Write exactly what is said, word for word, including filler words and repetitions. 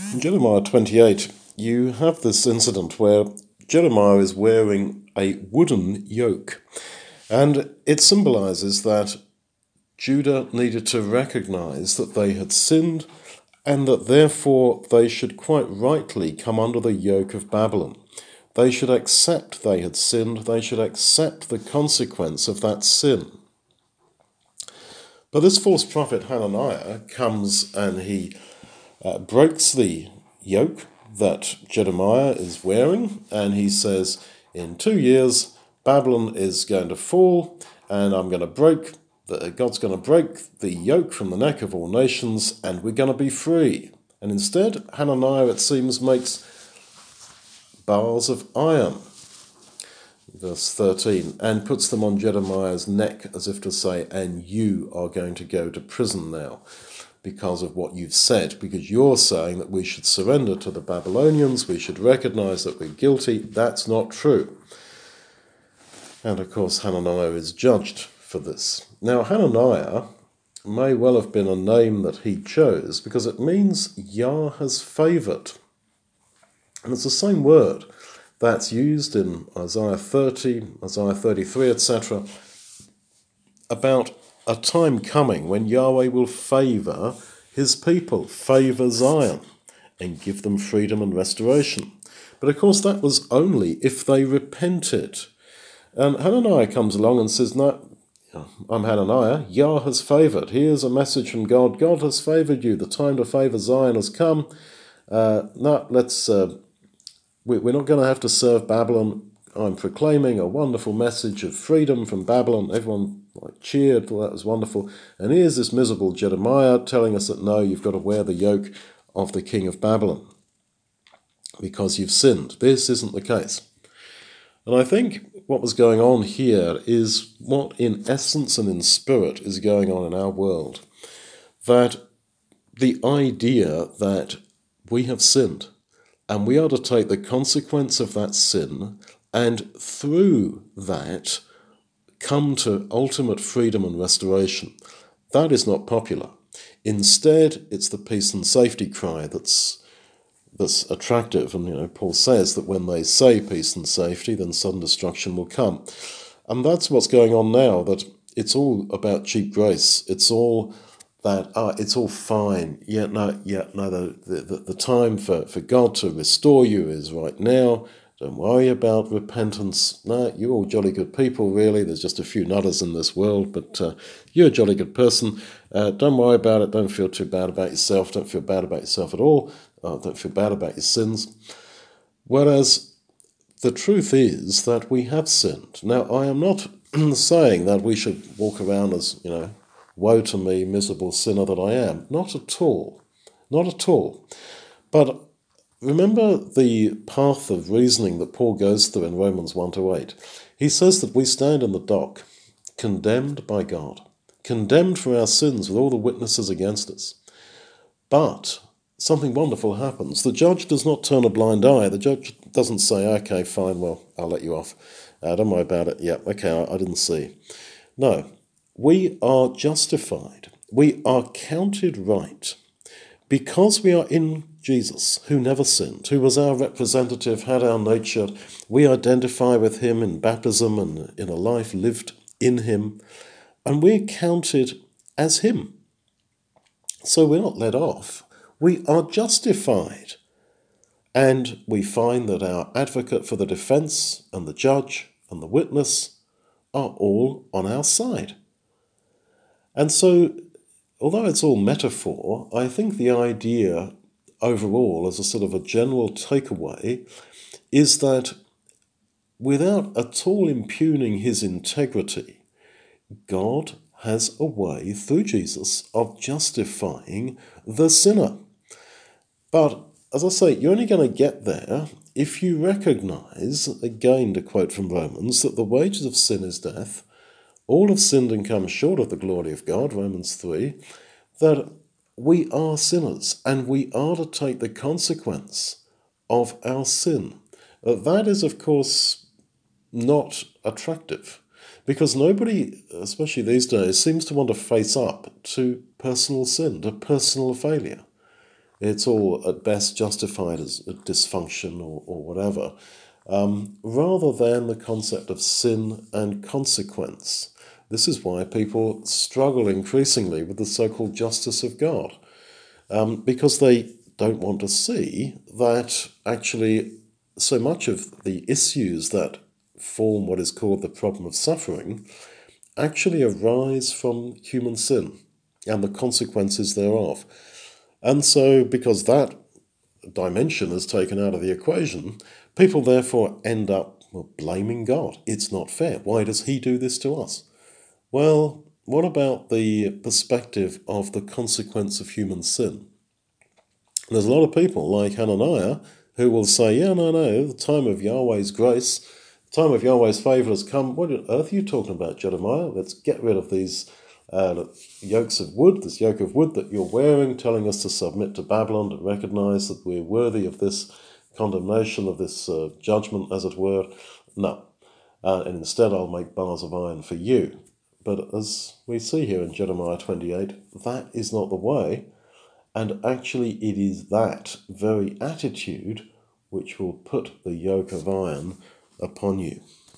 In Jeremiah twenty-eight, you have this incident where Jeremiah is wearing a wooden yoke, and it symbolizes that Judah needed to recognize that they had sinned and that therefore they should quite rightly come under the yoke of Babylon. They should accept they had sinned, they should accept the consequence of that sin. But this false prophet Hananiah comes and he uh, breaks the yoke that Jeremiah is wearing, and he says, in two years Babylon is going to fall, and I'm going to break, the, God's going to break the yoke from the neck of all nations, and we're going to be free. And instead, Hananiah, it seems, makes bars of iron, verse thirteen, and puts them on Jeremiah's neck as if to say, and you are going to go to prison now because of what you've said, because you're saying that we should surrender to the Babylonians, we should recognize that we're guilty. That's not true. And of course, Hananiah is judged for this. Now, Hananiah may well have been a name that he chose because it means Yah has favored. And it's the same word that's used in Isaiah thirty, Isaiah thirty-three, et cetera, about a time coming when Yahweh will favour his people, favour Zion, and give them freedom and restoration. But of course that was only if they repented. And Hananiah comes along and says, no, I'm Hananiah, Yah has favoured. Here's a message from God. God has favoured you. The time to favour Zion has come. Uh, no, let's... Uh, We're not going to have to serve Babylon. I'm proclaiming a wonderful message of freedom from Babylon. Everyone like, cheered, thought that was wonderful. And here's this miserable Jeremiah telling us that no, you've got to wear the yoke of the king of Babylon because you've sinned. This isn't the case. And I think what was going on here is what in essence and in spirit is going on in our world. That the idea that we have sinned, and we are to take the consequence of that sin and through that come to ultimate freedom and restoration. That is not popular. Instead, it's the peace and safety cry that's that's attractive. And you know, Paul says that when they say peace and safety, then sudden destruction will come. And that's what's going on now, that it's all about cheap grace. It's all that ah, it's all fine. Yeah, no, yeah, no. The the, the time for, for God to restore you is right now. Don't worry about repentance. No, you're all jolly good people, really. There's just a few nutters in this world, but uh, you're a jolly good person. Uh, don't worry about it. Don't feel too bad about yourself. Don't feel bad about yourself at all. Uh, don't feel bad about your sins. Whereas the truth is that we have sinned. Now, I am not saying that we should walk around as, you know, woe to me, miserable sinner that I am. Not at all. Not at all. But remember the path of reasoning that Paul goes through in Romans one to eight. He says that we stand in the dock, condemned by God, condemned for our sins with all the witnesses against us. But something wonderful happens. The judge does not turn a blind eye. The judge doesn't say, okay, fine, well, I'll let you off. Uh, don't worry about it. Yeah, okay, I, I didn't see. No. We are justified. We are counted right because we are in Jesus, who never sinned, who was our representative, had our nature. We identify with him in baptism and in a life lived in him, and we're counted as him. So we're not let off. We are justified. And we find that our advocate for the defense and the judge and the witness are all on our side. And so, although it's all metaphor, I think the idea overall, as a sort of a general takeaway, is that without at all impugning his integrity, God has a way through Jesus of justifying the sinner. But, as I say, you're only going to get there if you recognize, again to quote from Romans, that the wages of sin is death. All have sinned and come short of the glory of God, Romans three, that we are sinners and we are to take the consequence of our sin. Uh, that is, of course, not attractive because nobody, especially these days, seems to want to face up to personal sin, to personal failure. It's all at best justified as a dysfunction or, or whatever, um, rather than the concept of sin and consequence. This is why people struggle increasingly with the so-called justice of God, um, because they don't want to see that actually so much of the issues that form what is called the problem of suffering actually arise from human sin and the consequences thereof. And so, because that dimension is taken out of the equation, people therefore end up well, blaming God. It's not fair. Why does he do this to us? Well, what about the perspective of the consequence of human sin? There's a lot of people like Hananiah who will say, yeah, no, no, the time of Yahweh's grace, the time of Yahweh's favour has come. What on earth are you talking about, Jeremiah? Let's get rid of these uh, yokes of wood, this yoke of wood that you're wearing, telling us to submit to Babylon, to recognize that we're worthy of this condemnation, of this uh, judgment, as it were. No. Uh, and instead I'll make bars of iron for you. But as we see here in Jeremiah twenty-eight, that is not the way. And actually it is that very attitude which will put the yoke of iron upon you.